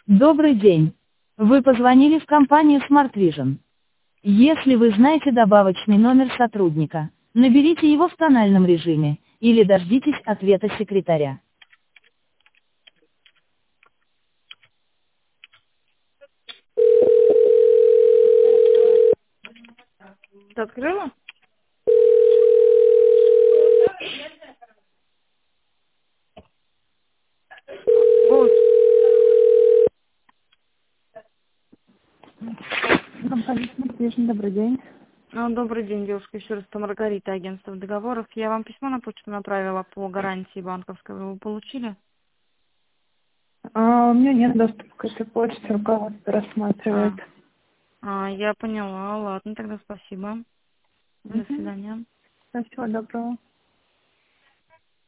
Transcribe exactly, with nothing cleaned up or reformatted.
Добрый день. Вы позвонили в компанию Smart Vision. Если вы знаете добавочный номер сотрудника, наберите его в тональном режиме, или дождитесь ответа секретаря. Ты открыла? Вот. Компания Smart Vision, добрый день. А, Добрый день, девушка. Еще раз, это Маргарита, агентство договоров. Я вам письмо на почту направила по гарантии банковской. Вы его получили? А, у меня нет доступа к этой почте, руководство А, рассматривает. а, я поняла. Ладно, тогда спасибо. До Угу. свидания. Всего доброго.